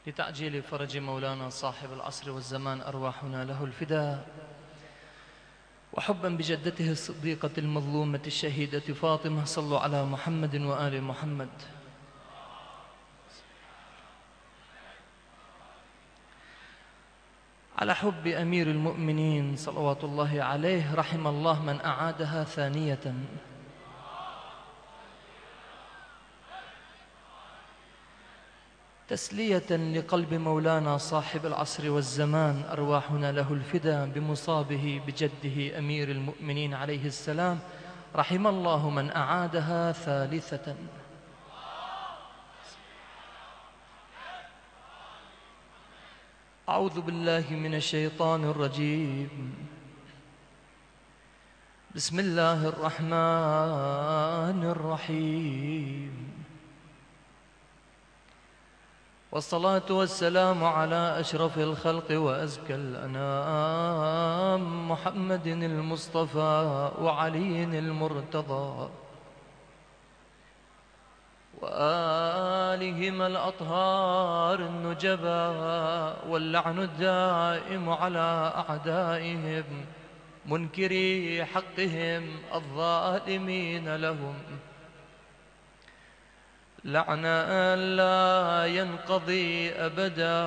لتعجيل فرج مولانا صاحب العصر والزمان أرواحنا له الفداء، وحبا بجدته الصديقة المظلومة الشهيدة فاطمة. صلوا على محمد وآل محمد. على حب أمير المؤمنين صلوات الله عليه، رحم الله من أعادها ثانية. تسلية لقلب مولانا صاحب العصر والزمان أرواحنا له الفداء بمصابه بجده أمير المؤمنين عليه السلام، رحم الله من أعادها ثالثة. أعوذ بالله من الشيطان الرجيم. بسم الله الرحمن الرحيم، والصلاة والسلام على أشرف الخلق وأزكى الأنام محمد المصطفى وعلي المرتضى وآلهما الأطهار النجباء، واللعن الدائم على أعدائهم منكري حقهم الظالمين لهم، لعنا لا ينقضي أبدا.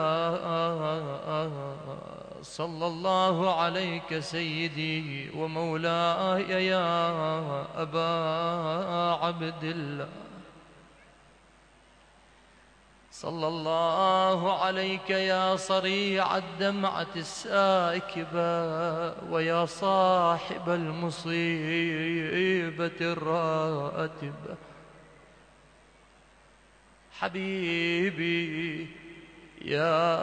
صلى الله عليك سيدي ومولاي يا أبا عبد الله، صلى الله عليك يا صريع الدمعة الساكبة، ويا صاحب المصيبة الراتبة. حبيبي يا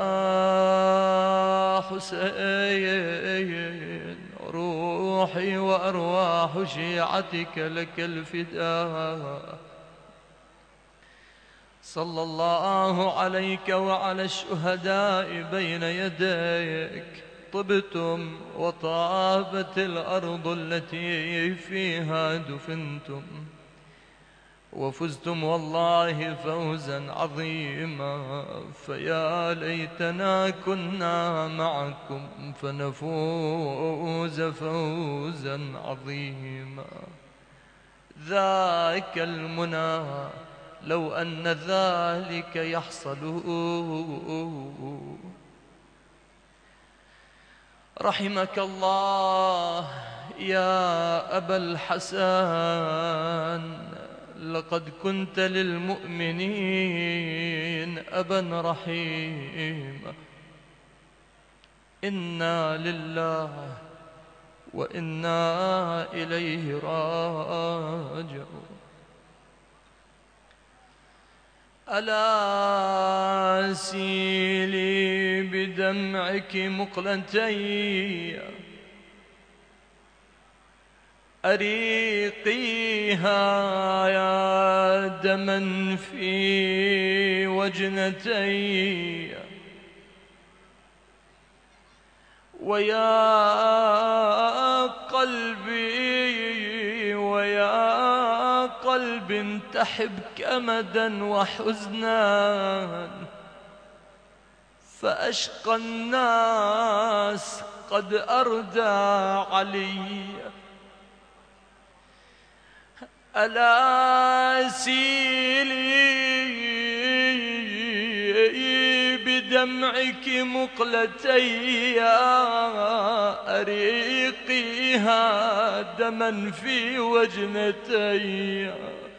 حسين، روحي وأرواح شيعتك لك الفداء. صلى الله عليك وعلى الشهداء بين يديك، طبتم وطابت الأرض التي فيها دفنتم، وفزتم والله فوزا عظيما. فيا ليتنا كنا معكم فنفوز فوزا عظيما. ذاك المنى لو أن ذلك يحصل. رحمك الله يا أبا الحسن، لقد كنت للمؤمنين أبا رحيما. إنا لله وإنا إليه راجعون. ألا سيلي بدمعك مقلتي، أريقيها يا دما في وجنتي، ويا قلبي ويا قلب تحبك أمدا وحزنا، فأشقى الناس قد أردى علي. ألا سيلي بدمعك مقلتي، أريقيها دما في وجنتي،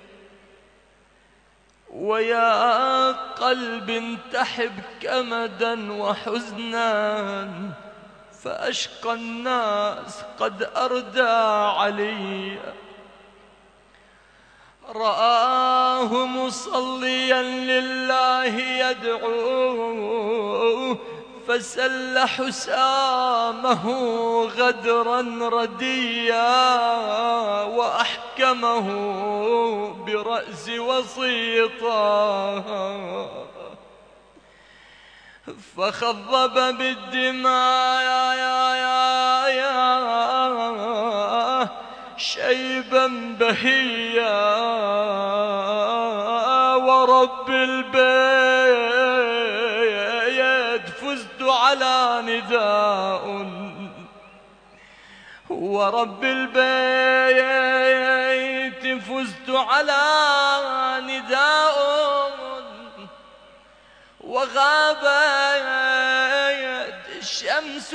ويا قلب تحبك أمدا وحزنا، فأشقى الناس قد أردى علي. رآه مصليا لله يدعو، فسل حسامه غدرا رديا، وأحكمه برأس وسيطا، فخضب بالدماء شيبا بهيا، ورب البيت نداء ورب البيت فزت على نداء وغابت الشمس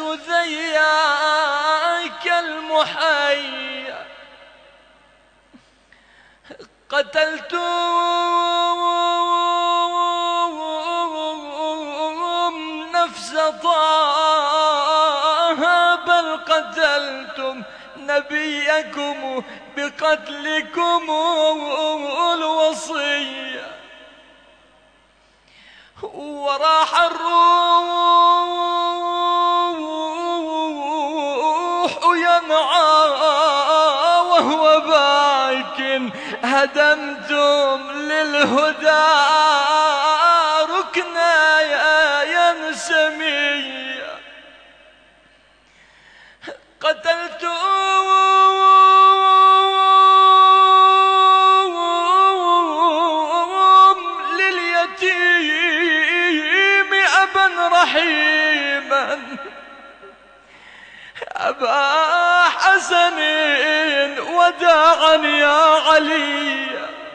ذياك المحيا قتلتم نفس طه بل قتلتم نبيكم بقتلكم الوصية وراح الروح ينعى وهو باك هدمتم للهدى ركنا ينسمي قتلتم لليتيم أبا رحيما أبا حسن وداعا يا علي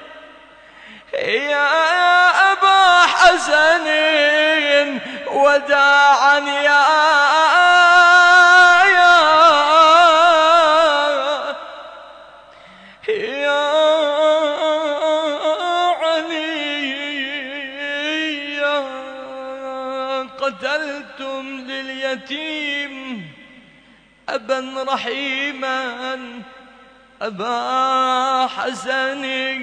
يا أبا حسن وداعا يا علي قتلتم لليتيم أبا رحيما أبا حسن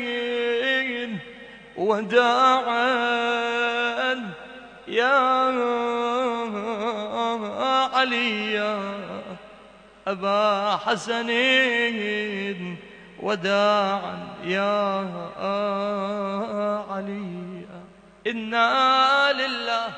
وداعا يا علي يا أبا حسن وداعا يا علي إنا لله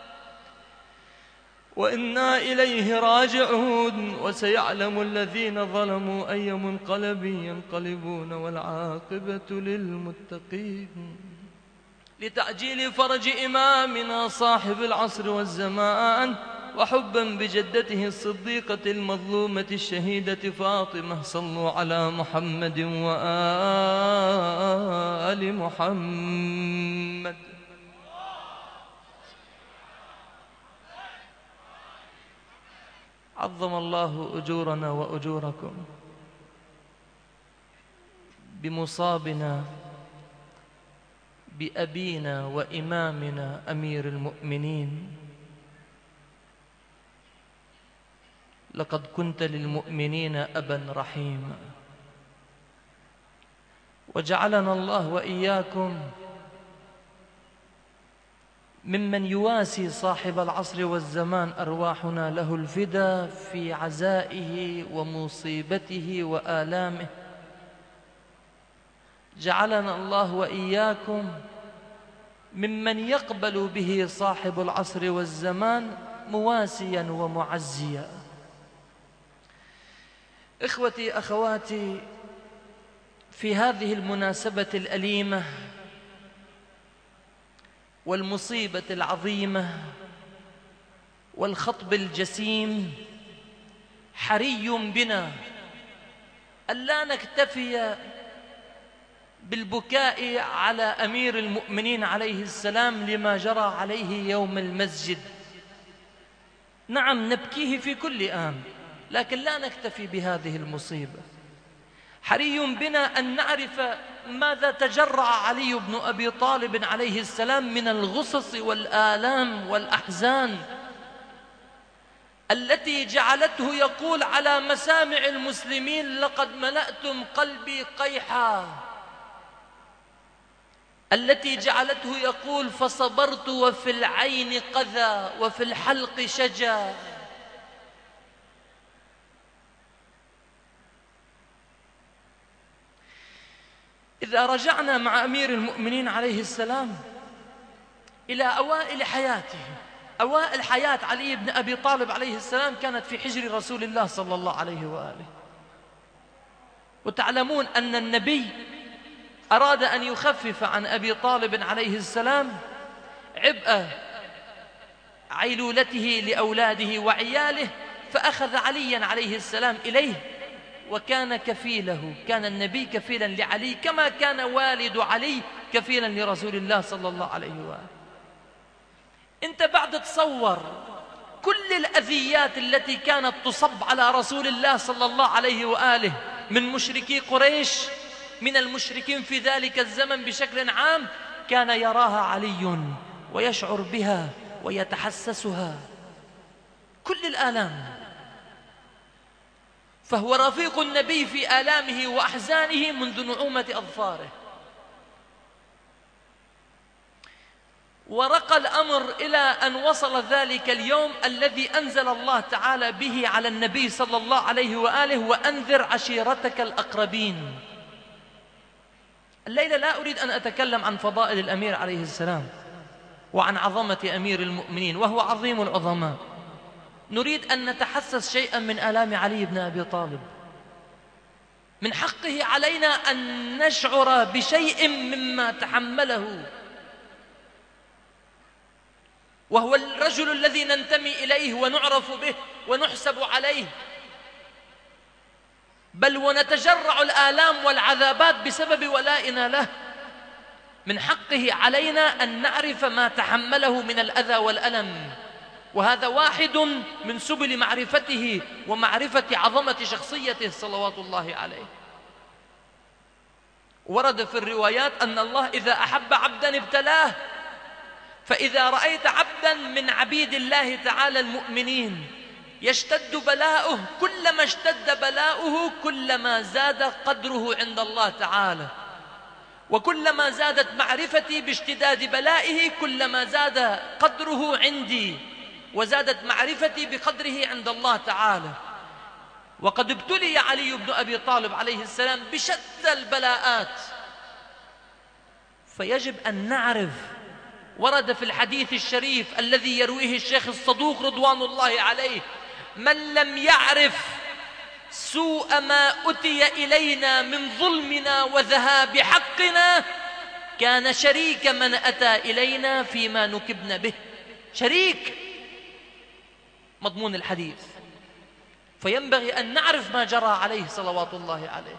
وإنا إليه راجعون وسيعلم الذين ظلموا أي منقلب ينقلبون والعاقبة للمتقين لتعجيل فرج إمامنا صاحب العصر والزمان وحبا بجدته الصديقة المظلومة الشهيدة فاطمة صلوا على محمد وآل محمد. عظم الله أجورنا وأجوركم بمصابنا بأبينا وإمامنا أمير المؤمنين. لقد كنت للمؤمنين أبا رحيما وجعلنا الله وإياكم ممن يواسي صاحب العصر والزمان أرواحنا له الفدا في عزائه ومصيبته وآلامه. جعلنا الله وإياكم ممن يقبل به صاحب العصر والزمان مواسيا ومعزيا. إخوتي أخواتي، في هذه المناسبة الأليمة والمصيبة العظيمة والخطب الجسيم حري بنا ألا نكتفي بالبكاء على أمير المؤمنين عليه السلام لما جرى عليه يوم المسجد. نعم نبكيه في كل آن، لكن لا نكتفي بهذه المصيبة. حري بنا أن نعرف ماذا تجرع علي بن أبي طالب عليه السلام من الغصص والآلام والأحزان التي جعلته يقول على مسامع المسلمين: لقد ملأتم قلبي قيحا، التي جعلته يقول: فصبرت وفي العين قذى وفي الحلق شجا. إذا رجعنا مع أمير المؤمنين عليه السلام إلى أوائل حياته، أوائل حياة علي بن أبي طالب عليه السلام كانت في حجر رسول الله صلى الله عليه وآله. وتعلمون أن النبي أراد أن يخفف عن أبي طالب عليه السلام عبء عيلولته لأولاده وعياله، فأخذ عليا عليه السلام إليه، وكان كفيله، كان النبي كفيلا لعلي كما كان والد علي كفيلا لرسول الله صلى الله عليه وآله. انت بعد تصور كل الأذيات التي كانت تصب على رسول الله صلى الله عليه وآله من مشركي قريش، من المشركين في ذلك الزمن بشكل عام، كان يراها علي ويشعر بها ويتحسسها، كل الآلام. فهو رفيق النبي في آلامه وأحزانه منذ نعومة أظفاره. ورقى الأمر إلى أن وصل ذلك اليوم الذي أنزل الله تعالى به على النبي صلى الله عليه وآله: وأنذر عشيرتك الأقربين. الليلة لا أريد أن أتكلم عن فضائل الأمير عليه السلام وعن عظمة أمير المؤمنين، وهو عظيم العظماء. نريد أن نتحسس شيئا من آلام علي بن أبي طالب. من حقه علينا أن نشعر بشيء مما تحمله، وهو الرجل الذي ننتمي إليه ونعرف به ونحسب عليه، بل ونتجرع الآلام والعذابات بسبب ولائنا له. من حقه علينا أن نعرف ما تحمله من الأذى والألم، وهذا واحد من سبل معرفته ومعرفة عظمة شخصيته صلوات الله عليه. ورد في الروايات أن الله إذا أحب عبدا ابتلاه، فإذا رأيت عبدا من عبيد الله تعالى المؤمنين يشتد بلاؤه، كلما اشتد بلاؤه كلما زاد قدره عند الله تعالى، وكلما زادت معرفتي باشتداد بلائه كلما زاد قدره عندي، وزادت معرفتي بقدره عند الله تعالى. وقد ابتلي علي بن أبي طالب عليه السلام بشتى البلاءات، فيجب أن نعرف. ورد في الحديث الشريف الذي يرويه الشيخ الصدوق رضوان الله عليه: من لم يعرف سوء ما أتي إلينا من ظلمنا وذهاب حقنا كان شريك من أتى إلينا فيما نكبنا به. شريك مضمون الحديث. فينبغي أن نعرف ما جرى عليه صلوات الله عليه.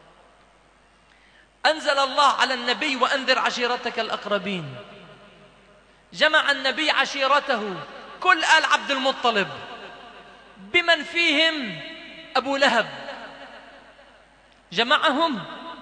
أنزل الله على النبي: وأنذر عشيرتك الأقربين. جمع النبي عشيرته، كل آل عبد المطلب، بمن فيهم أبو لهب، جمعهم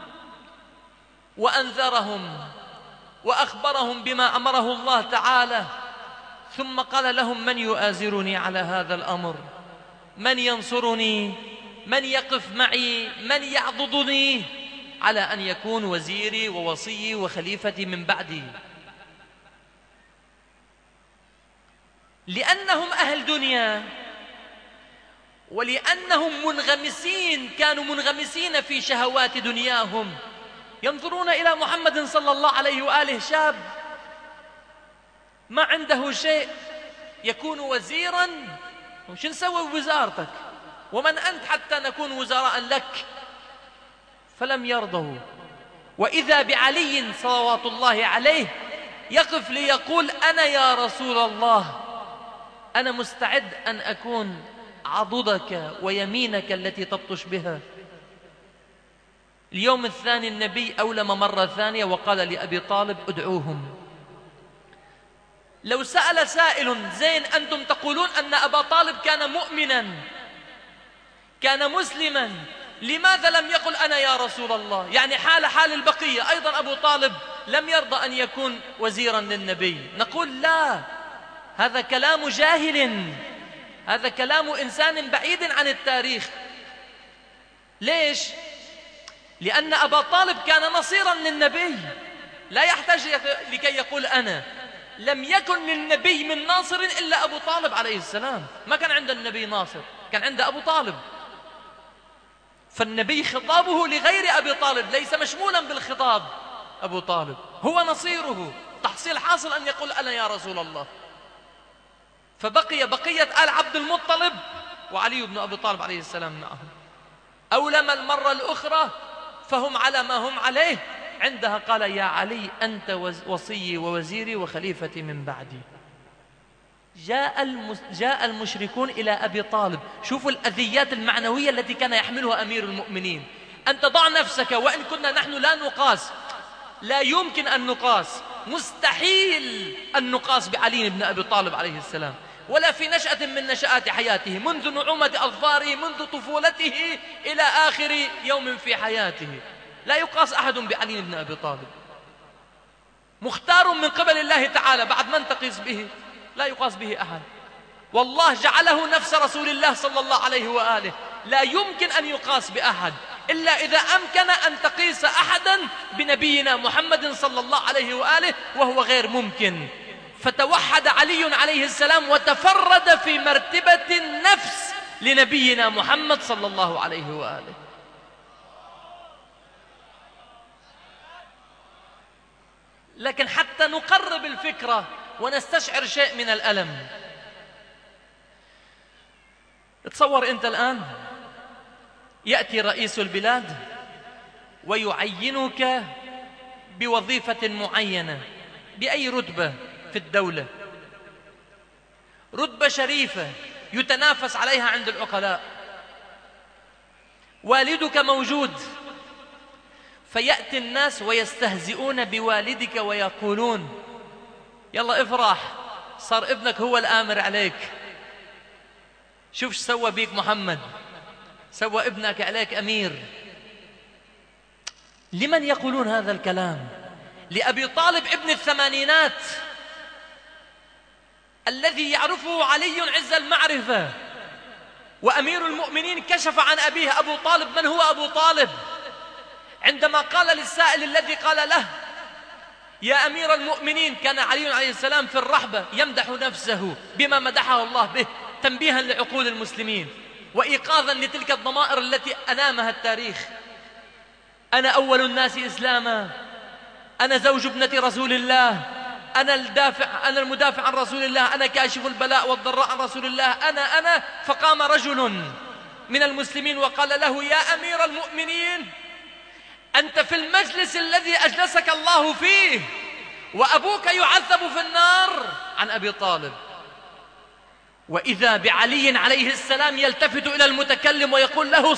وأنذرهم وأخبرهم بما أمره الله تعالى، ثم قال لهم: من يؤازرني على هذا الأمر؟ من ينصرني؟ من يقف معي؟ من يعضدني على أن يكون وزيري ووصيي وخليفتي من بعدي؟ لأنهم أهل دنيا، ولأنهم منغمسين، كانوا منغمسين في شهوات دنياهم، ينظرون إلى محمد صلى الله عليه وآله شاب ما عنده شيء، يكون وزيرا. وش نسوي بوزارتك؟ ومن أنت حتى نكون وزراء لك؟ فلم يرضوا. وإذا بعلي صلوات الله عليه يقف ليقول: أنا يا رسول الله، أنا مستعد أن أكون عضدك ويمينك التي تبطش بها. اليوم الثاني النبي أولم مرة ثانية وقال لأبي طالب: ادعوهم. لو سأل سائل: زين أنتم تقولون أن أبا طالب كان مؤمنا، كان مسلما، لماذا لم يقل أنا يا رسول الله؟ يعني حال البقية أيضا أبو طالب لم يرضى أن يكون وزيرا للنبي. نقول: لا، هذا كلام جاهل، هذا كلام إنسان بعيد عن التاريخ. ليش؟ لأن أبا طالب كان نصيرا للنبي، لا يحتاج لكي يقول أنا. لم يكن للنبي من ناصر إلا أبو طالب عليه السلام، ما كان عند النبي ناصر، كان عند أبو طالب. فالنبي خطابه لغير أبي طالب، ليس مشمولا بالخطاب. أبو طالب هو نصيره، تحصيل حاصل أن يقول أنا يا رسول الله. فبقي بقية آل عبد المطلب وعلي بن أبي طالب عليه السلام معهم. أولما المرة الأخرى فهم على ما هم عليه. عندها قال: يا علي أنت وصيي ووزيري وخليفتي من بعدي. جاء المشركون إلى أبي طالب. شوفوا الأذيات المعنوية التي كان يحملها أمير المؤمنين. أنت ضع نفسك، وإن كنا نحن لا نقاس، لا يمكن أن نقاس، مستحيل أن نقاس بعلي بن أبي طالب عليه السلام، ولا في نشأة من نشآت حياته، منذ نعومة أظفاره، منذ طفولته إلى آخر يوم في حياته. لا يقاس أحد بعلي بن أبي طالب، مختار من قبل الله تعالى. بعد من تقيس به؟ لا يقاس به أحد. والله جعله نفس رسول الله صلى الله عليه وآله. لا يمكن أن يقاس بأحد إلا إذا أمكن أن تقيس أحدا بنبينا محمد صلى الله عليه وآله، وهو غير ممكن. فتوحد علي عليه السلام وتفرد في مرتبة النفس لنبينا محمد صلى الله عليه وآله. لكن حتى نقرب الفكرة ونستشعر شيء من الألم، تصور أنت الآن يأتي رئيس البلاد ويعينك بوظيفة معينة بأي رتبة في الدولة، رتبة شريفة يتنافس عليها عند العقلاء، والدك موجود، فيأتي الناس ويستهزئون بوالدك ويقولون يلا افرح، صار ابنك هو الآمر عليك، شوف سوى بيك محمد، سوى ابنك عليك أمير. لمن يقولون هذا الكلام؟ لأبي طالب ابن الثمانينات الذي يعرفه علي عز المعرفة، وأمير المؤمنين كشف عن أبيه. أبو طالب، من هو أبو طالب؟ عندما قال للسائل الذي قال له يا أمير المؤمنين، كان علي عليه السلام في الرحبة يمدح نفسه بما مدحه الله به، تنبيها لعقول المسلمين وإيقاظا لتلك الضمائر التي أنامها التاريخ. أنا أول الناس إسلاما، أنا زوج ابنة رسول الله، أنا المدافع عن رسول الله، أنا كاشف البلاء والضراء عن رسول الله، أنا. فقام رجل من المسلمين وقال له يا أمير المؤمنين، أنت في المجلس الذي أجلسك الله فيه وأبوك يعذب في النار. عن أبي طالب. وإذا بعلي عليه السلام يلتفت إلى المتكلم ويقول له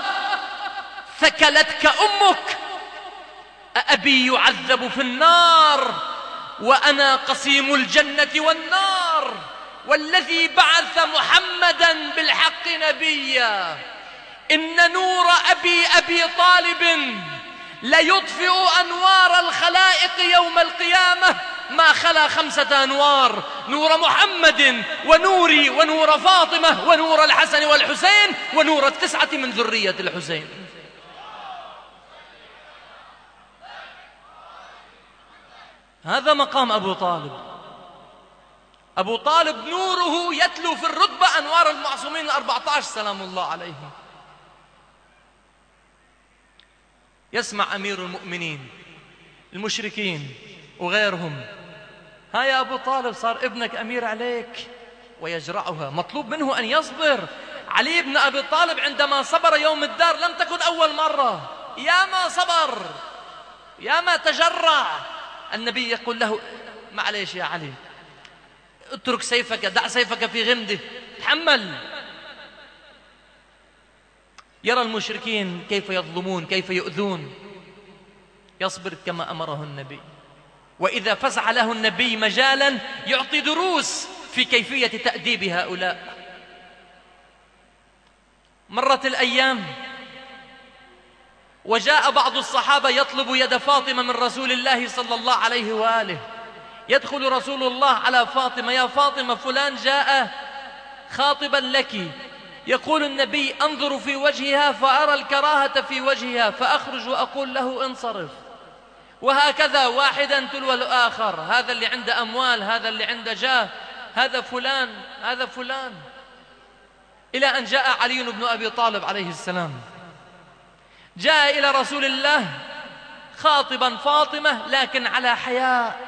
ثكلتك أمك، أبي يعذب في النار وأنا قسيم الجنة والنار، والذي بعث محمدا بالحق نبيا، إن نور أبي طالب ليطفئ أنوار الخلائق يوم القيامة ما خلا 5 أنوار، نور محمد ونوري ونور فاطمة ونور الحسن والحسين ونور 9 من ذرية الحسين. هذا مقام أبو طالب. أبو طالب نوره يتلو في الرتبة أنوار المعصومين 14 سلام الله عليهم. يسمع أمير المؤمنين المشركين وغيرهم ها يا أبو طالب صار ابنك أمير عليك، ويجرعها. مطلوب منه أن يصبر. علي بن أبي طالب عندما صبر يوم الدار لم تكن أول مرة، يا ما صبر، يا ما تجرع. النبي يقول له معليش يا علي، اترك سيفك، دع سيفك في غمده، تحمل. يرى المشركين كيف يظلمون، كيف يؤذون، يصبر كما أمره النبي. وإذا فسح له النبي مجالا يعطي دروس في كيفية تأديب هؤلاء. مرت الأيام وجاء بعض الصحابة يطلب يد فاطمة من رسول الله صلى الله عليه وآله. يدخل رسول الله على فاطمة، يا فاطمة فلان جاء خاطبا لك. يقول النبي أنظر في وجهها فأرى الكراهة في وجهها فأخرج وأقول له انصرف. وهكذا واحدا تلو الآخر، هذا اللي عنده أموال، هذا اللي عنده جاه، هذا فلان، هذا فلان، إلى أن جاء علي بن أبي طالب عليه السلام. جاء إلى رسول الله خاطبا فاطمة لكن على حياء.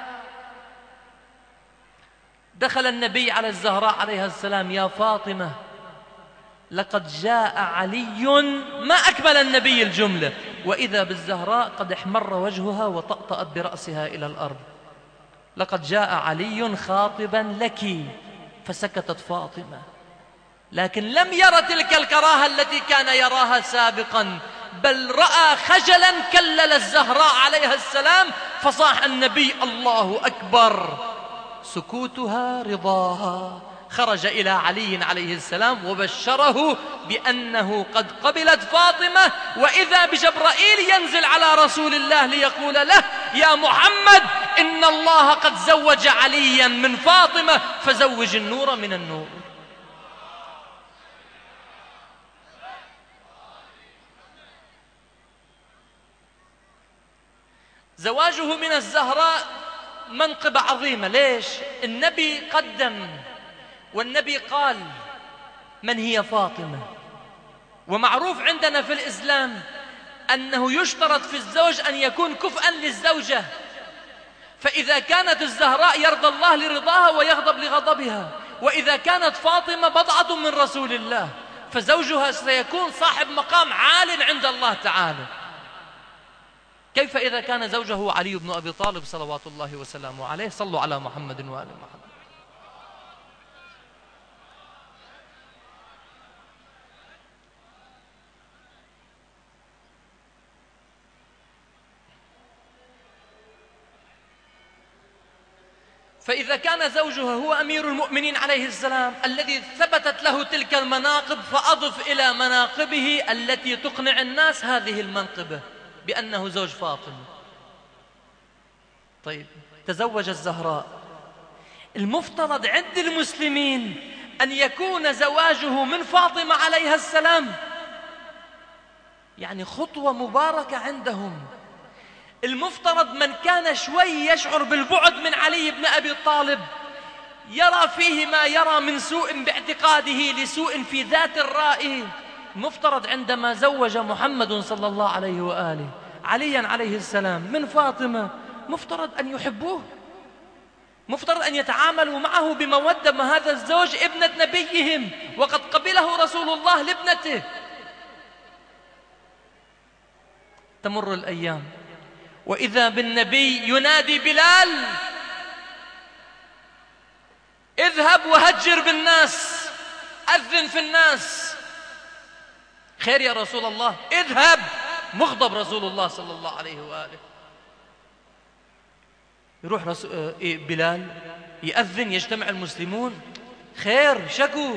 دخل النبي على الزهراء عليها السلام، يا فاطمة لقد جاء علي، ما أكمل النبي الجملة، وإذا بالزهراء قد احمر وجهها وطأطأت برأسها إلى الأرض. لقد جاء علي خاطبا لك. فسكتت فاطمة، لكن لم ير تلك الكراهة التي كان يراها سابقا، بل رأى خجلا كلل الزهراء عليها السلام، فصاح النبي: الله أكبر. سكوتها رضاها. خرج إلى علي عليه السلام وبشره بأنه قد قبلت فاطمة، وإذا بجبرائيل ينزل على رسول الله ليقول له: يا محمد، إن الله قد زوج عليا من فاطمة، فزوج النور من النور. زواجه من الزهراء منقبة عظيمة. ليش؟ النبي قدم، والنبي قال: من هي فاطمة؟ ومعروف عندنا في الإسلام أنه يشترط في الزوج أن يكون كفءا للزوجة، فإذا كانت الزهراء يرضى الله لرضاها ويغضب لغضبها، وإذا كانت فاطمة بضعة من رسول الله، فزوجها سيكون صاحب مقام عال عند الله تعالى. كيف إذا كان زوجه علي بن أبي طالب صلوات الله وسلامه عليه؟ صلوا على محمد وآل محمد. فإذا كان زوجها هو أمير المؤمنين عليه السلام الذي ثبتت له تلك المناقب، فأضف إلى مناقبه التي تقنع الناس هذه المنقبة بأنه زوج فاطمة. طيب، تزوج الزهراء. المفترض عند المسلمين أن يكون زواجه من فاطمة عليها السلام يعني خطوة مباركة عندهم. المفترض من كان شوي يشعر بالبعد من علي بن أبي طالب يرى فيه ما يرى من سوء باعتقاده لسوء في ذات الرأي، المفترض عندما زوج محمد صلى الله عليه وآله عليا عليه السلام من فاطمة، مفترض أن يحبوه، مفترض أن يتعاملوا معه بمودة. ما هذا الزوج ابنة نبيهم، وقد قبله رسول الله لابنته. تمر الأيام وإذا بالنبي ينادي بلال: اذهب وهجر بالناس، أذن في الناس. خير يا رسول الله، اذهب. مغضب رسول الله صلى الله عليه وآله. يروح بلال يأذن، يجتمع المسلمون. خير، شكو.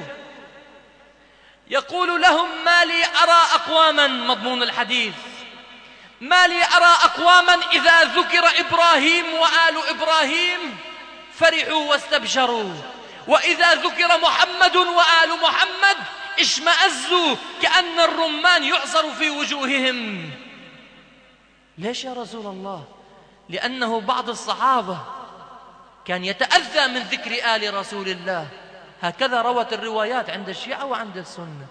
يقول لهم: ما لي أرى أقواما، مضمون الحديث: ما لي أرى أقواما إذا ذكر إبراهيم وآل إبراهيم فرحوا واستبشروا، وإذا ذكر محمد وآل محمد اشمأزوا كأن الرمان يعصر في وجوههم. ليش يا رسول الله؟ لأنه بعض الصحابة كان يتأذى من ذكر آل رسول الله. هكذا روت الروايات عند الشيعة وعند السنة.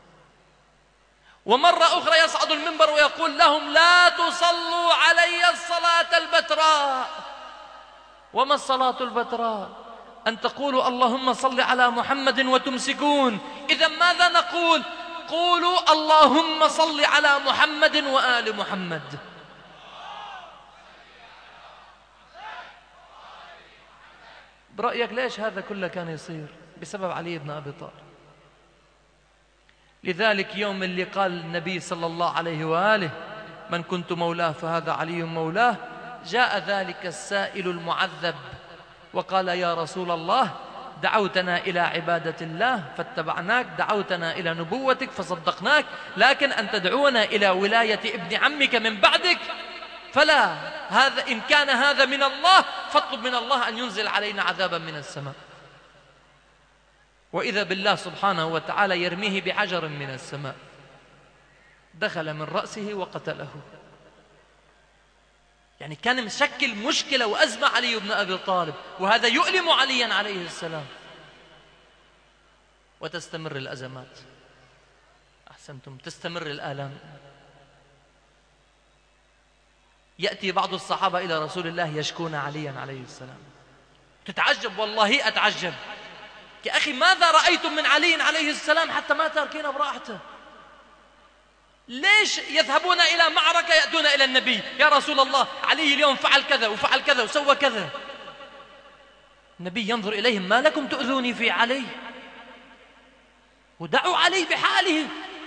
ومرة أخرى يصعد المنبر ويقول لهم: لا تصلوا علي الصلاة البتراء. وما الصلاة البتراء؟ أن تقولوا اللهم صل على محمد وتمسكون. إذا ماذا نقول؟ قولوا اللهم صل على محمد وآل محمد. برأيك ليش هذا كله كان يصير؟ بسبب علي بن أبي طالب. لذلك يوم اللي قال النبي صلى الله عليه وآله: من كنت مولاه فهذا علي مولاه، جاء ذلك السائل المعذب وقال: يا رسول الله، دعوتنا إلى عبادة الله فاتبعناك، دعوتنا إلى نبوتك فصدقناك، لكن أن تدعونا إلى ولاية ابن عمك من بعدك فلا. هذا إن كان هذا من الله فاطلب من الله أن ينزل علينا عذابا من السماء. وإذا بالله سبحانه وتعالى يرميه بحجر من السماء، دخل من رأسه وقتله. يعني كان مشكل مشكلة وأزمة علي بن أبي طالب، وهذا يؤلم عليا عليه السلام. وتستمر الأزمات. أحسنتم، تستمر الآلام. يأتي بعض الصحابة إلى رسول الله يشكون عليا عليه السلام. تتعجب، والله أتعجب، يا أخي ماذا رأيتم من علي عليه السلام حتى ما تركين براءته؟ ليش يذهبون إلى معركة يأتون إلى النبي: يا رسول الله، علي اليوم فعل كذا وفعل كذا وسوى كذا. النبي ينظر إليهم: ما لكم تؤذوني في علي؟ ودعوا علي بحاله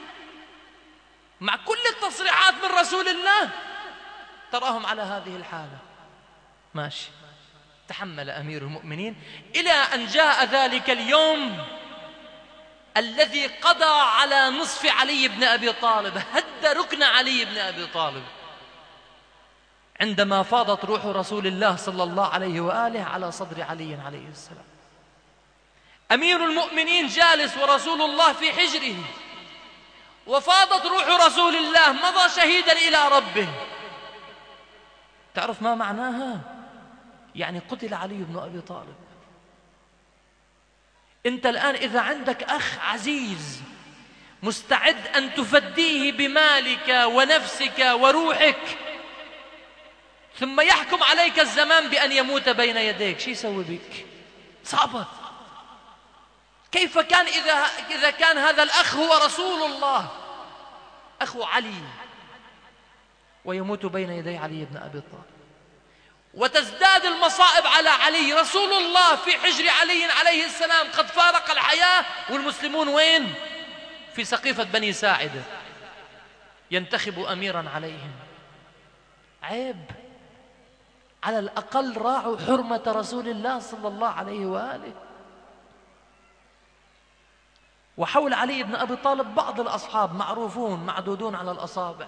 مع كل التصريحات من رسول الله، تراهم على هذه الحالة. ماشي، تحمل أمير المؤمنين إلى أن جاء ذلك اليوم الذي قضى على نصف علي بن أبي طالب، هد ركن علي بن أبي طالب، عندما فاضت روح رسول الله صلى الله عليه وآله على صدر علي عليه السلام. أمير المؤمنين جالس ورسول الله في حجره، وفاضت روح رسول الله، مضى شهيدا إلى ربه. تعرف ما معناها؟ يعني قتل علي بن أبي طالب. أنت الآن إذا عندك أخ عزيز مستعد أن تفديه بمالك ونفسك وروحك، ثم يحكم عليك الزمان بأن يموت بين يديك، شو يسوي بك؟ صعبة. كيف كان إذا كان هذا الأخ هو رسول الله، أخو علي، ويموت بين يدي علي بن أبي طالب، وتزداد المصائب على علي. رسول الله في حجر علي عليه السلام قد فارق الحياة، والمسلمون وين؟ في سقيفة بني ساعدة ينتخب أميرا عليهم. عيب. على الأقل راعوا حرمة رسول الله صلى الله عليه وآله. وحول علي بن أبي طالب بعض الأصحاب معروفون معدودون على الأصابع.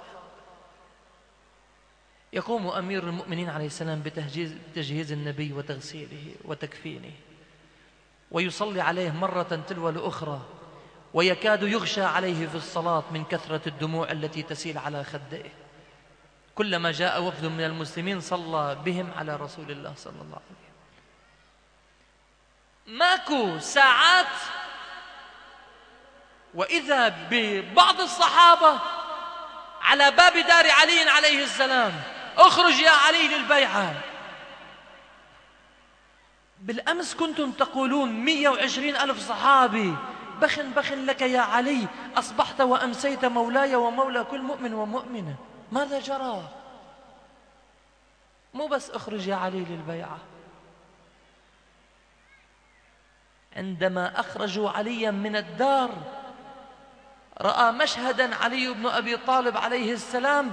يقوم أمير المؤمنين عليه السلام بتجهيز النبي وتغسيله وتكفينه، ويصلي عليه مرة تلو الأخرى، ويكاد يغشى عليه في الصلاة من كثرة الدموع التي تسيل على خديه. كلما جاء وفد من المسلمين صلى بهم على رسول الله صلى الله عليه وسلم. ماكو ساعات وإذا ببعض الصحابة على باب دار علي عليه السلام: اخرج يا علي للبيعة. بالأمس كنتم تقولون 120,000 صحابي، بخن بخن لك يا علي، أصبحت وأمسيت مولاي ومولى كل مؤمن ومؤمنة. ماذا جرى؟ مو بس اخرج يا علي للبيعة، عندما أخرجوا عليا من الدار رأى مشهدا علي بن أبي طالب عليه السلام،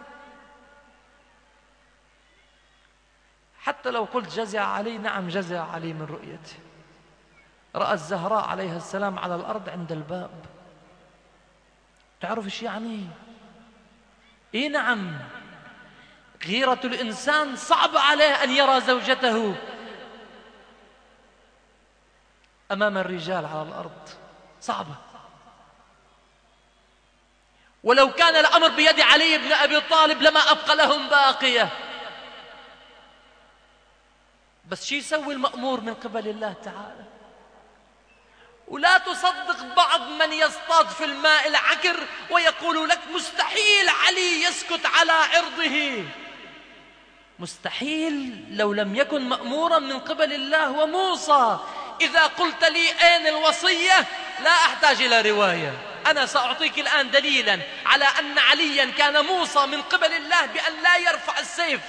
حتى لو قلت جزع علي، نعم جزع علي من رؤيته. رأى الزهراء عليها السلام على الأرض عند الباب. تعرف ايش يعني؟ اي نعم، غيرة الإنسان صعب عليه أن يرى زوجته أمام الرجال على الأرض، صعبة. ولو كان الأمر بيد علي بن أبي طالب لما أبقى لهم باقية. بس شو يسوي المأمور من قبل الله تعالى؟ ولا تصدق بعض من يصطاد في الماء العكر ويقول لك مستحيل علي يسكت على عرضه. مستحيل لو لم يكن مأمورا من قبل الله وموصى. إذا قلت لي أين الوصية لا أحتاج إلى رواية، أنا سأعطيك الآن دليلا على أن عليا كان موصى من قبل الله بأن لا يرفع السيف،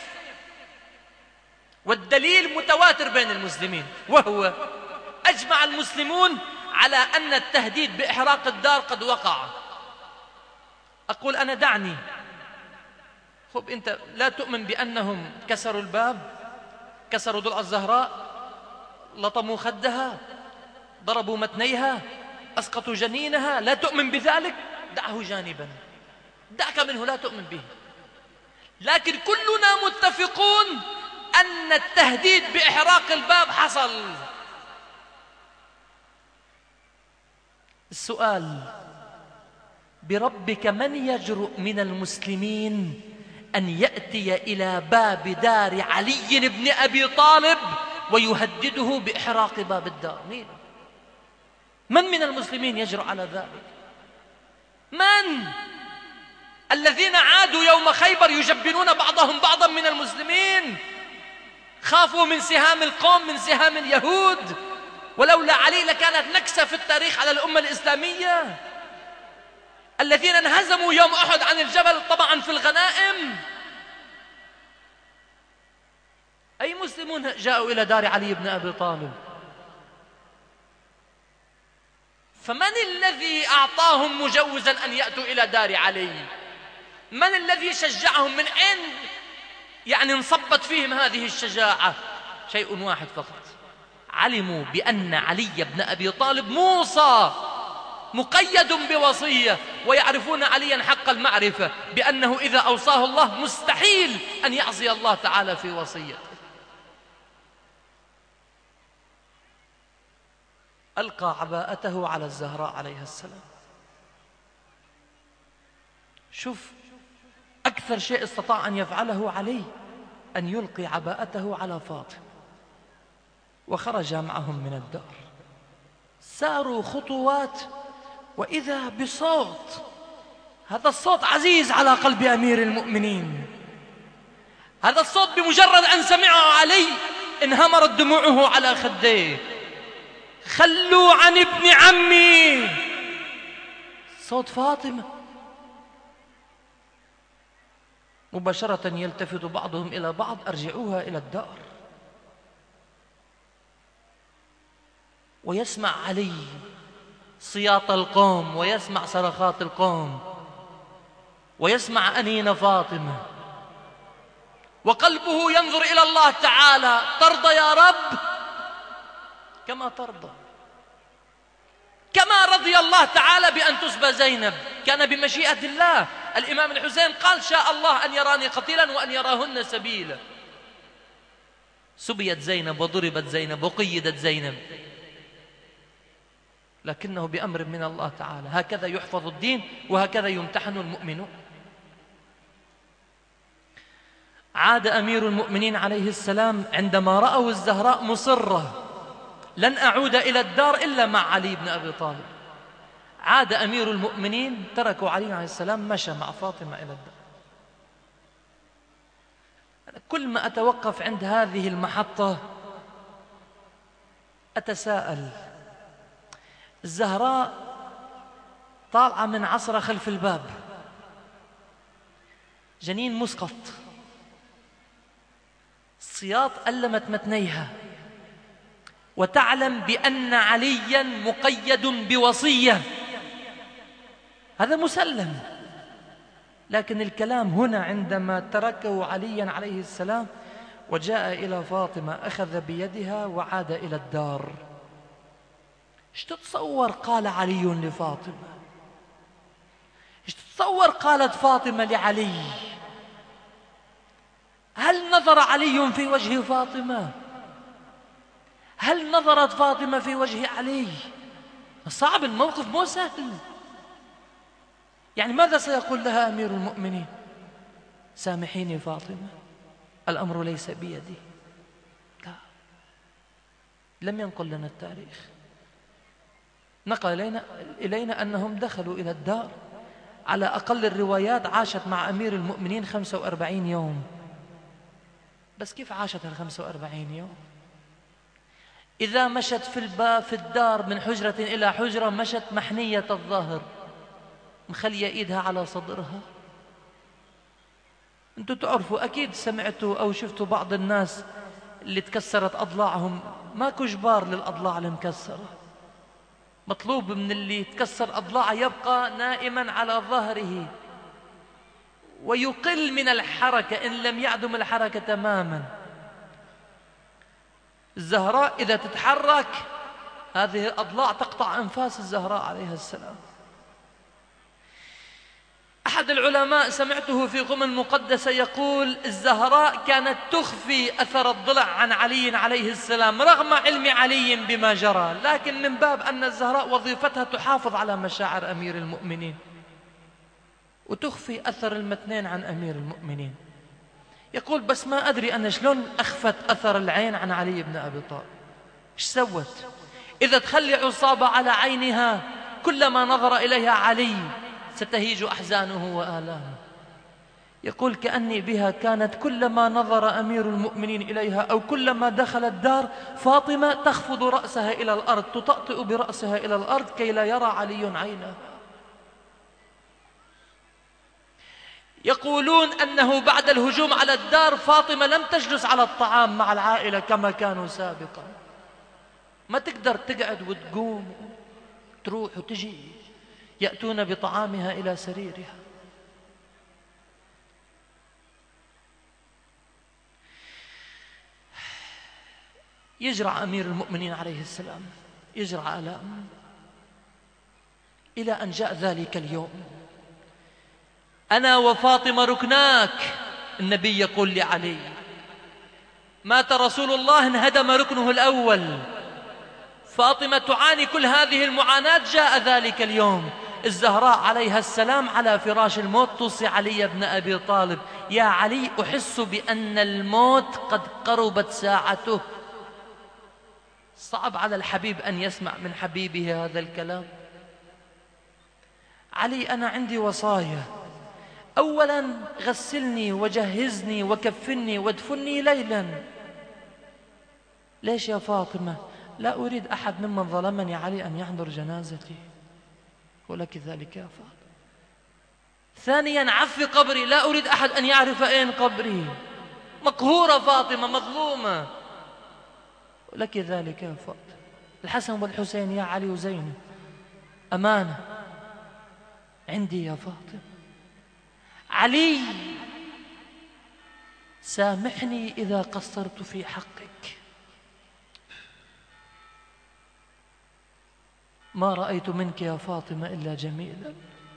والدليل متواتر بين المسلمين، وهو أجمع المسلمون على أن التهديد بإحراق الدار قد وقع. أقول أنا دعني، خب أنت لا تؤمن بأنهم كسروا الباب، كسروا ضلع الزهراء، لطموا خدها، ضربوا متنيها، أسقطوا جنينها، لا تؤمن بذلك؟ دعه جانبا، دعك منه، لا تؤمن به. لكن كلنا متفقون أن التهديد بإحراق الباب حصل. السؤال: بربك من يجرؤ من المسلمين أن يأتي إلى باب دار علي بن أبي طالب ويهدده بإحراق باب الدار؟ من المسلمين يجرؤ على ذلك؟ من؟ الذين عادوا يوم خيبر يجبنون بعضهم بعضا من المسلمين، خافوا من سهام القوم، من سهام اليهود، ولولا علي لكانت نكسة في التاريخ على الأمة الإسلامية. الذين انهزموا يوم أحد عن الجبل طبعا في الغنائم، أي مسلمون جاءوا إلى دار علي بن أبي طالب؟ فمن الذي أعطاهم مجوزا أن يأتوا إلى دار علي؟ من الذي شجعهم؟ من أين يعني انصبت فيهم هذه الشجاعة؟ شيء واحد فقط: علموا بأن علي بن أبي طالب موصى مقيد بوصية، ويعرفون عليا حق المعرفة بأنه إذا أوصاه الله مستحيل أن يعصي الله تعالى في وصيته. ألقى عباءته على الزهراء عليها السلام. شوف أكثر شيء استطاع أن يفعله علي أن يلقي عباءته على فاطمة، وخرج معهم من الدار. ساروا خطوات وإذا بصوت، هذا الصوت عزيز على قلب أمير المؤمنين. هذا الصوت بمجرد أن سمعه علي انهمرت دموعه على خديه. خلوا عن ابن عمي، صوت فاطمة. مباشرة يلتفت بعضهم إلى بعض: أرجعوها إلى الدار. ويسمع علي صياط القوم، ويسمع صرخات القوم، ويسمع أنين فاطمة، وقلبه ينظر إلى الله تعالى: ترضى يا رب؟ كما ترضى، كما رضي الله تعالى بأن تسبى زينب، كان بمشيئة الله. الإمام الحسين قال: شاء الله أن يراني قتيلا وأن يراهن سبيلا. سبيت زينب وضربت زينب وقيدت زينب، لكنه بأمر من الله تعالى. هكذا يحفظ الدين، وهكذا يمتحن المؤمنون. عاد أمير المؤمنين عليه السلام عندما رأوا الزهراء مصرة: لن أعود إلى الدار إلا مع علي بن أبي طالب. عاد أمير المؤمنين، تركوا علي عليه السلام، مشى مع فاطمة إلى الدار. كل ما أتوقف عند هذه المحطة أتساءل: الزهراء طالعة من عصرة خلف الباب، جنين مسقط، السياط ألمت متنيها، وتعلم بأن عليا مقيد بوصية، هذا مسلم. لكن الكلام هنا عندما تركه عليا عليه السلام وجاء إلى فاطمة، أخذ بيدها وعاد إلى الدار. ايش تتصور قال علي لفاطمة؟ ايش تتصور قالت فاطمة لعلي؟ هل نظر علي في وجه فاطمة؟ هل نظرت فاطمة في وجه علي؟ صعب الموقف، مو سهل. يعني ماذا سيقول لها أمير المؤمنين؟ سامحيني فاطمة، الأمر ليس بيدي. لا، لم ينقل لنا التاريخ. نقل إلينا أنهم دخلوا إلى الدار، على أقل الروايات عاشت مع أمير المؤمنين 45 يوم. بس كيف عاشت 45 يوم؟ إذا مشت في الدار من حجرة إلى حجرة، مشت محنية الظهر، مخلية إيدها على صدرها. أنتوا تعرفوا، أكيد سمعتوا أو شفتوا بعض الناس اللي تكسرت أضلاعهم. ماكو جبار للأضلاع المكسرة، مطلوب من اللي تكسر أضلاعه يبقى نائما على ظهره ويقل من الحركة إن لم يعدم الحركة تماما. الزهراء إذا تتحرك هذه الأضلاع تقطع أنفاس الزهراء عليها السلام. أحد العلماء سمعته في قم المقدسة يقول: الزهراء كانت تخفي أثر الضلع عن علي عليه السلام رغم علم علي بما جرى، لكن من باب أن الزهراء وظيفتها تحافظ على مشاعر أمير المؤمنين وتخفي أثر المتنين عن أمير المؤمنين. يقول: بس ما أدري أنا شلون أخفت أثر العين عن علي بن أبي طالب. إيش سوت؟ إذا تخلي عصابة على عينها كلما نظر إليها علي ستهيج أحزانه وآلامه. يقول: كأني بها كانت كلما نظر أمير المؤمنين إليها أو كلما دخل الدار فاطمة تخفض رأسها إلى الأرض، تطأطئ برأسها إلى الأرض كي لا يرى علي عينها. يقولون أنه بعد الهجوم على الدار فاطمة لم تجلس على الطعام مع العائلة كما كانوا سابقا، ما تقدر تقعد وتقوم تروح وتجي، يأتون بطعامها إلى سريرها. يجرع أمير المؤمنين عليه السلام، يجرع آلام، إلى أن جاء ذلك اليوم: أنا وفاطمة ركناك. النبي يقول لعلي: مات رسول الله انهدم ركنه الأول، فاطمة تعاني كل هذه المعاناة، جاء ذلك اليوم. الزهراء عليها السلام على فراش الموت توصي علي بن أبي طالب: يا علي، أحس بأن الموت قد قربت ساعته. صعب على الحبيب أن يسمع من حبيبه هذا الكلام. علي، أنا عندي وصايا: أولا غسلني وجهزني وكفني وادفني ليلا. ليش يا فاطمة؟ لا أريد أحد ممن ظلمني علي أن يحضر جنازتي. ولك ذلك يا فاطمة. ثانيا عفي قبري، لا أريد أحد أن يعرف أين قبري. مقهورة فاطمة، مظلومة. ولك ذلك يا فاطمة. الحسن والحسين يا علي وزينب أمانة عندي يا فاطمة. علي، سامحني إذا قصرت في حقك، ما رأيت منك يا فاطمة إلا جميلا.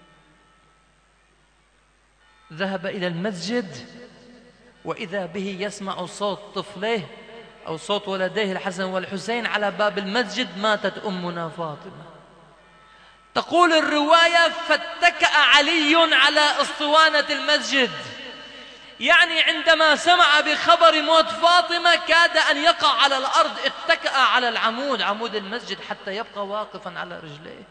ذهب إلى المسجد وإذا به يسمع صوت طفليه أو صوت ولديه الحسن والحسين على باب المسجد. ماتت أمنا فاطمة. تقول الرواية: فاتكأ علي على اسطوانة المسجد، يعني عندما سمع بخبر موت فاطمة كاد أن يقع على الأرض، اتكأ على العمود، عمود المسجد، حتى يبقى واقفا على رجليه.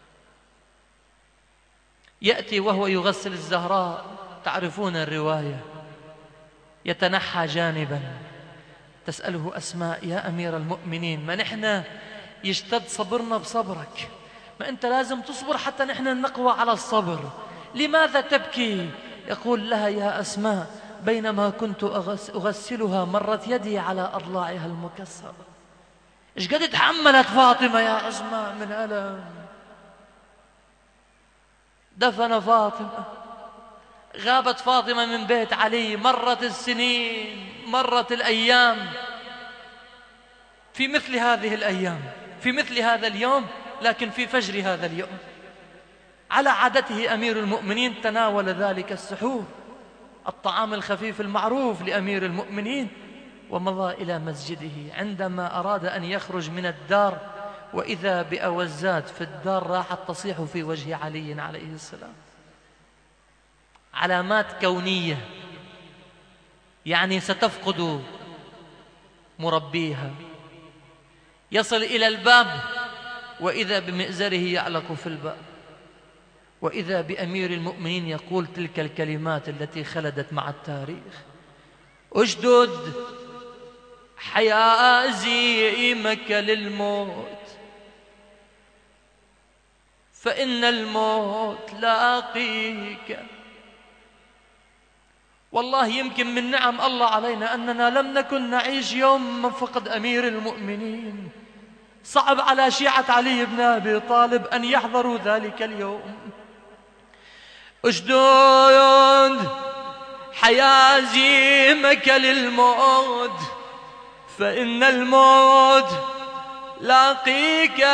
يأتي وهو يغسل الزهراء، تعرفون الرواية، يتنحى جانبا، تسأله أسماء: يا أمير المؤمنين، ما نحن يشتد صبرنا بصبرك، ما أنت لازم تصبر حتى نحن نقوى على الصبر، لماذا تبكي؟ يقول لها: يا أسماء، بينما كنت أغسلها مرت يدي على أضلاعها المكسرة. إيش قد تحملت فاطمة يا أسماء من ألم. دفن فاطمة، غابت فاطمة من بيت علي، مرت السنين، مرت الأيام. في مثل هذه الأيام، في مثل هذا اليوم، لكن في فجر هذا اليوم، على عادته أمير المؤمنين تناول ذلك السحور، الطعام الخفيف المعروف لأمير المؤمنين، ومضى إلى مسجده. عندما أراد أن يخرج من الدار وإذا بأوزات في الدار راحت تصيح في وجه علي عليه السلام. علامات كونية، يعني ستفقد مربيها. يصل إلى الباب وإذا بمئزره يعلق في الباب، وإذا بأمير المؤمنين يقول تلك الكلمات التي خلدت مع التاريخ: اشدد حيازيمك للموت، فإن الموت لاقيك. والله يمكن من نعم الله علينا أننا لم نكن نعيش يوم من فقد أمير المؤمنين. صعب على شيعة علي بن أبي طالب أن يحضروا ذلك اليوم. اشدد حيازيمك للموت، فإن الموت لاقيك،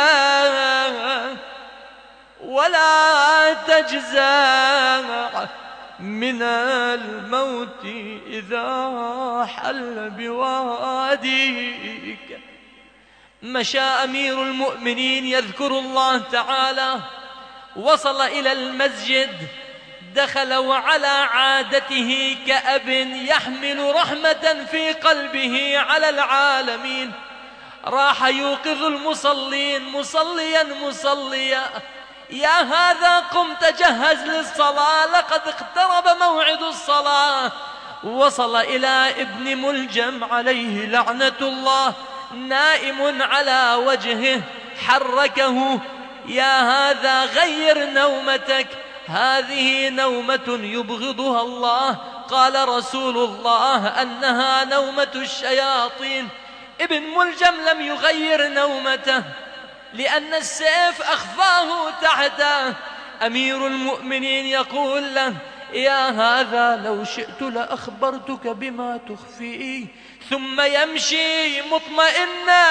ولا تجزع من الموت إذا حل بواديك. مشى أمير المؤمنين يذكر الله تعالى، وصل إلى المسجد، دخل وعلى عادته كأب يحمل رحمة في قلبه على العالمين راح يوقظ المصلين مصليا: يا هذا قم تجهز للصلاة، لقد اقترب موعد الصلاة. وصل إلى ابن ملجم عليه لعنة الله نائم على وجهه، حركه: يا هذا غير نومتك، هذه نومة يبغضها الله. قال رسول الله أنها نومة الشياطين. ابن ملجم لم يغير نومته لأن السيف أخفاه تحته. أمير المؤمنين يقول له: يا هذا لو شئت لأخبرتك بما تخفيه. ثم يمشي مطمئنا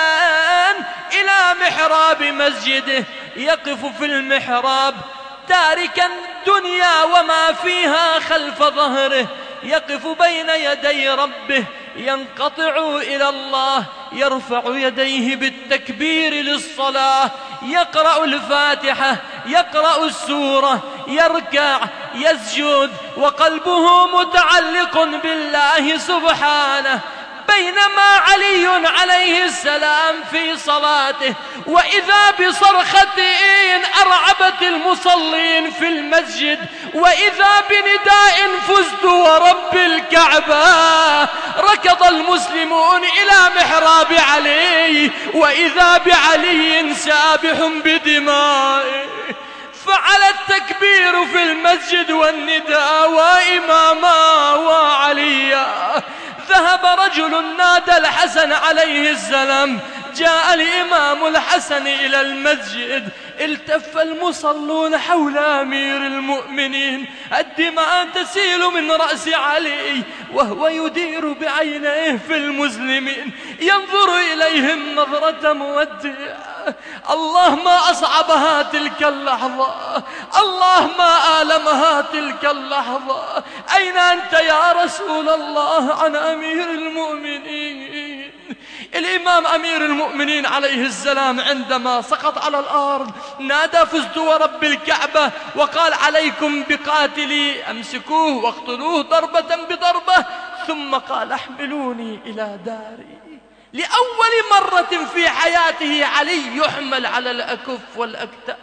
إلى محراب مسجده، يقف في المحراب تاركا الدنيا وما فيها خلف ظهره، يقف بين يدي ربه، ينقطع إلى الله، يرفع يديه بالتكبير للصلاة، يقرأ الفاتحة، يقرأ السورة، يركع، يسجد، وقلبه متعلق بالله سبحانه. بينما علي عليه السلام في صلاته، وإذا بصرخة أرعبت المصلين في المسجد، وإذا بنداء: فزت ورب الكعبة. ركض المسلمون إلى محراب علي، وإذا بعلي سابح بدمائه. فعلى التكبير في المسجد والنداء: وإماما وعليا. ذهب رجل نادى الحسن عليه السلام. جاء الإمام الحسن إلى المسجد، التف المصلون حول أمير المؤمنين، الدماء تسيل من رأس علي، وهو يدير بعينيه في المسلمين، ينظر إليهم نظرة مودع. الله ما أصعبها تلك اللحظة، الله ما آلمها تلك اللحظة. أين أنت يا رسول الله عن أمير المؤمنين؟ الإمام أمير المؤمنين عليه السلام عندما سقط على الأرض نادى: فزت ورب الكعبة، وقال: عليكم بقاتلي، أمسكوه واقتلوه ضربة بضربة. ثم قال: احملوني إلى داري. لأول مرة في حياته علي يحمل على الأكف والأكتاف.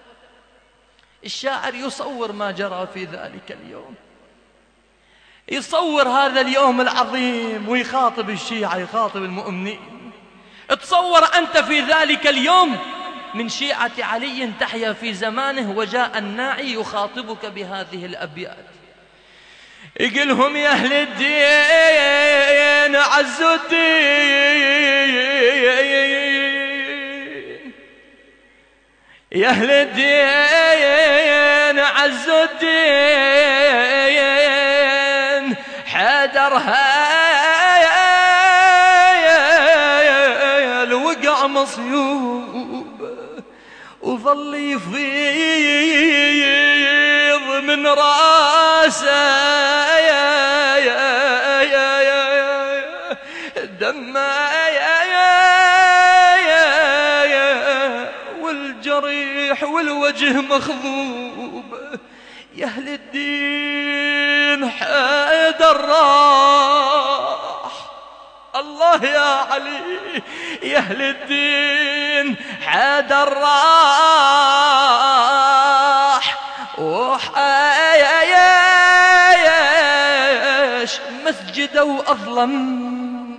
الشاعر يصور ما جرى في ذلك اليوم، يصور هذا اليوم العظيم، ويخاطب الشيعة، يخاطب المؤمنين. تصور أنت في ذلك اليوم من شيعة علي تحيا في زمانه، وجاء الناعي يخاطبك بهذه الأبيات، يقولهم: يا أهل الدين عزوا الدين، يا أهل الدين عزوا الدين، حيدرها الوقع مصيوب، وظل يفيض من راسه دمه، والجريح والوجه مخضوب. يا أهل الدين حيدر راح، الله يا علي، يا أهل الدين حيدر راح، وحايش مسجده وأظلم،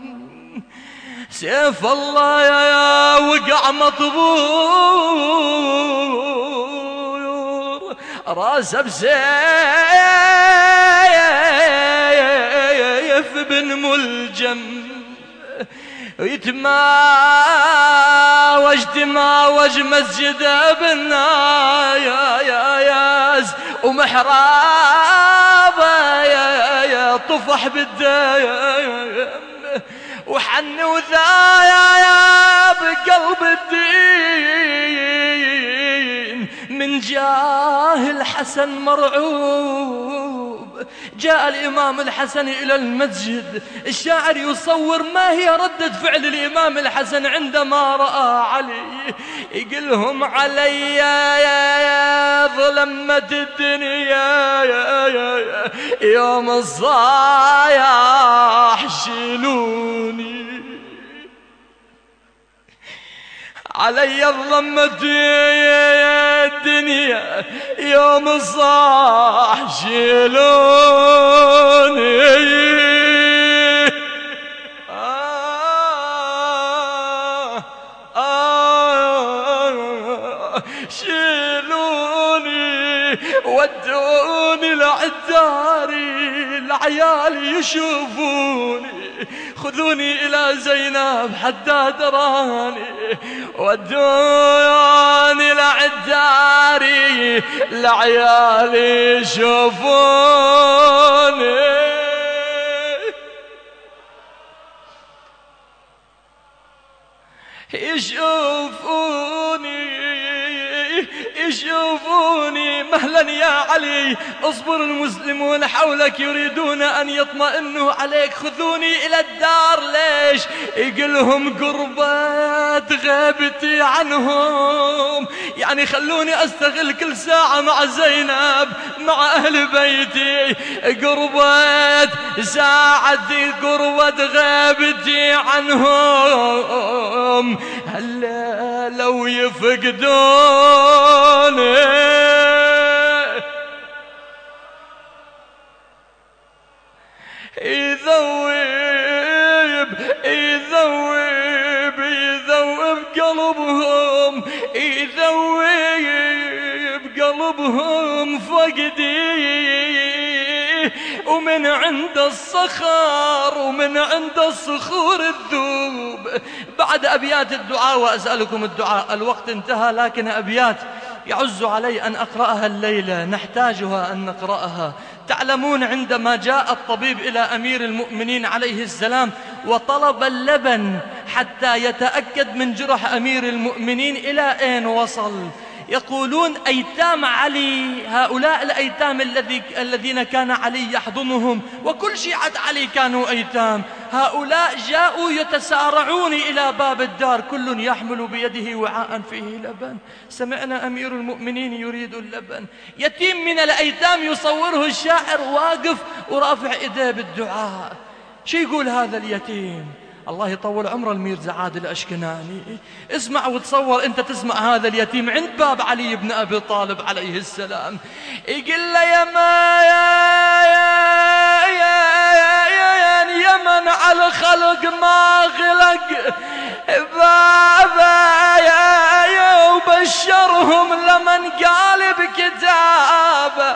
سيف الله يا وقع مطبور، راسه بسيف بن ملجم، يتماوج مسجده بالناياس، ومحرابه يا طفح بالدم، وحن وذايا بقلب الدين، من جاه الحسن مرعوب. جاء الإمام الحسن إلى المسجد. الشاعر يصور ما هي ردة فعل الإمام الحسن عندما رأى علي. يقولهم: علي يا ظلمة الدنيا يوم الصايح شيلوني، علي ظلمة الدنيا يوم الصاح شيلوني، شيلوني ودوني العيال يشوفوني، خذوني إلى زينب حتى تراني، ودوني لعداري العيال يشوفوني. يشوفوني مهلا يا علي، اصبر المسلمون حولك يريدون أن يطمئنوا عليك، خذوني إلى الدار. ليش؟ يقلهم قربت غيبتي عنهم، يعني خلوني أستغل كل ساعة مع زينب مع أهل بيتي، قربت ساعتي قربت غيبتي عنهم، هلا لو يفقدوني يذوب قلبهم، يذوب قلبهم فقدي، ومن عند الصخر ومن عند الصخور الذوب. بعد أبيات الدعاء، وأسألكم الدعاء، الوقت انتهى، لكن أبيات يعز علي أن أقرأها الليلة، نحتاجها أن نقرأها. تعلمون عندما جاء الطبيب إلى أمير المؤمنين عليه السلام وطلب اللبن حتى يتأكد من جرح أمير المؤمنين إلى أين وصل، يقولون أيتام علي، هؤلاء الأيتام الذين كان علي يحضنهم، وكل شيعة علي كانوا أيتام، هؤلاء جاءوا يتسارعون إلى باب الدار، كل يحمل بيده وعاء فيه لبن. سمعنا أمير المؤمنين يريد اللبن، يتيم من الأيتام يصوره الشاعر واقف ورافع إيديه بالدعاء. شو يقول هذا اليتيم؟ الله يطول عمر الميرزا عادل الأشكناني، اسمع وتصور أنت تسمع هذا اليتيم عند باب علي بن أبي طالب عليه السلام، يقول له يا من على الخلق ما غلق بابا يا وبشرهم لمن قال بكتابه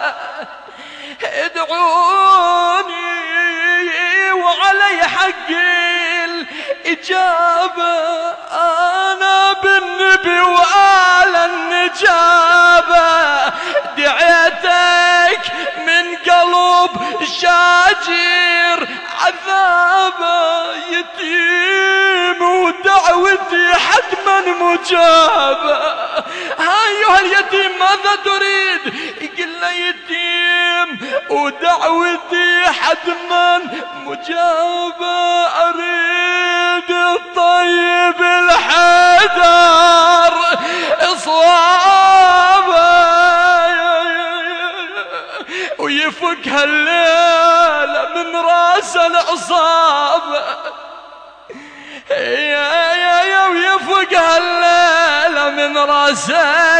ادعوني وعلي حقي الإجابة، أنا بالنبي وآل النجابة دعيتك من قلب شاجر عذابه، يتيم ودعوتي حتما مجابة. أيها اليتيم ماذا تريد؟ يقول له يتيم ودعوتي حتما مجابة، أريد الطيب الحيدر إصابة ويفك هالليلة من راس العصابة، يا ويفك هالليلة من راسه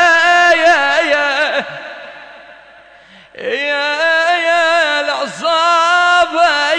يا العصابة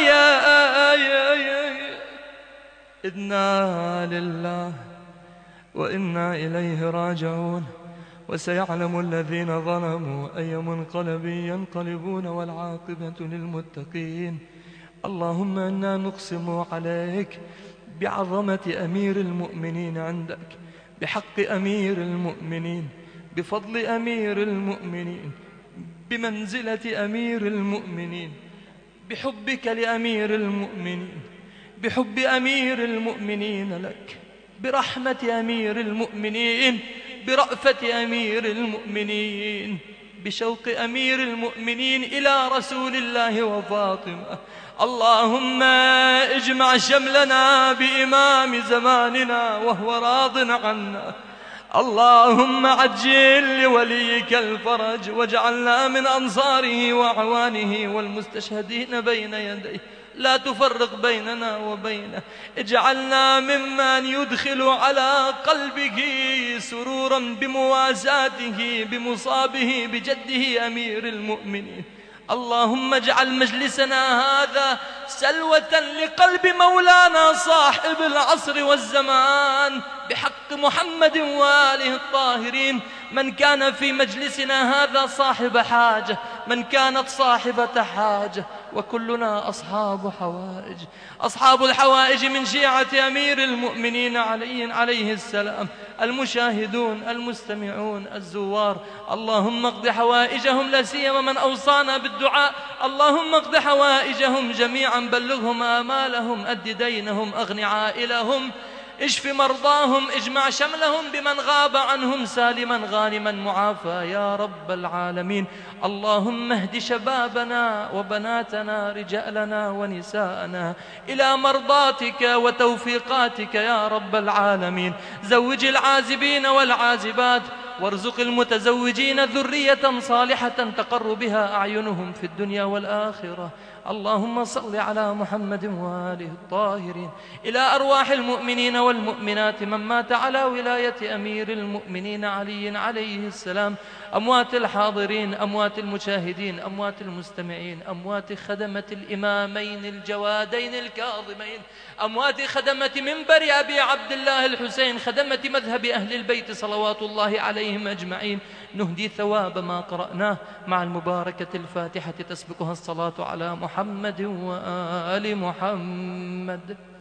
إنا لله وإنا إليه راجعون، وسيعلم الذين ظلموا أي منقلب ينقلبون، والعاقبة للمتقين. اللهم إنا نقسم عليك بعظمة أمير المؤمنين عندك، بحق أمير المؤمنين، بفضل أمير المؤمنين، بمنزلة أمير المؤمنين، بحبك لأمير المؤمنين، بحب أمير المؤمنين لك، برحمة أمير المؤمنين، برأفة أمير المؤمنين، بشوق أمير المؤمنين إلى رسول الله وفاطمة. اللهم اجمع شملنا بإمام زماننا وهو راض عنا. اللهم عجل لوليك الفرج، واجعلنا من أنصاره وأعوانه والمستشهدين بين يديه، لا تفرق بيننا وبينه، اجعلنا ممن يدخل على قلبه سرورا بمواساته بمصابه بجده أمير المؤمنين. اللهم اجعل مجلسنا هذا سلوة لقلب مولانا صاحب العصر والزمان، بحق محمد وآله الطاهرين. من كان في مجلسنا هذا صاحب حاجة، من كانت صاحبة حاجة، وكلنا أصحاب حوائج، أصحاب الحوائج من شيعة أمير المؤمنين علي عليه السلام، المشاهدون المستمعون الزوار، اللهم اقض حوائجهم لا سيما من أوصانا بالدعاء، اللهم اقض حوائجهم جميعا، بلغهم آمالهم، أد دينهم، أغن عائلهم، اشف مرضاهم، اجمع شملهم بمن غاب عنهم سالما غانما معافى يا رب العالمين. اللهم اهد شبابنا وبناتنا، رجالنا ونساءنا إلى مرضاتك وتوفيقاتك يا رب العالمين. زوج العازبين والعازبات، وارزق المتزوجين ذرية صالحة تقر بها أعينهم في الدنيا والآخرة. اللهم صل على محمد وآله الطاهرين. إلى أرواح المؤمنين والمؤمنات من مات على ولاية أمير المؤمنين علي عليه السلام، أموات الحاضرين، أموات المشاهدين، أموات المستمعين، أموات خدمة الإمامين الجوادين الكاظمين، أموات خدمة منبر أبي عبد الله الحسين، خدمة مذهب أهل البيت صلوات الله عليهم أجمعين. نهدي ثواب ما قرأناه مع المباركة الفاتحة تسبقها الصلاة على محمد وآل محمد.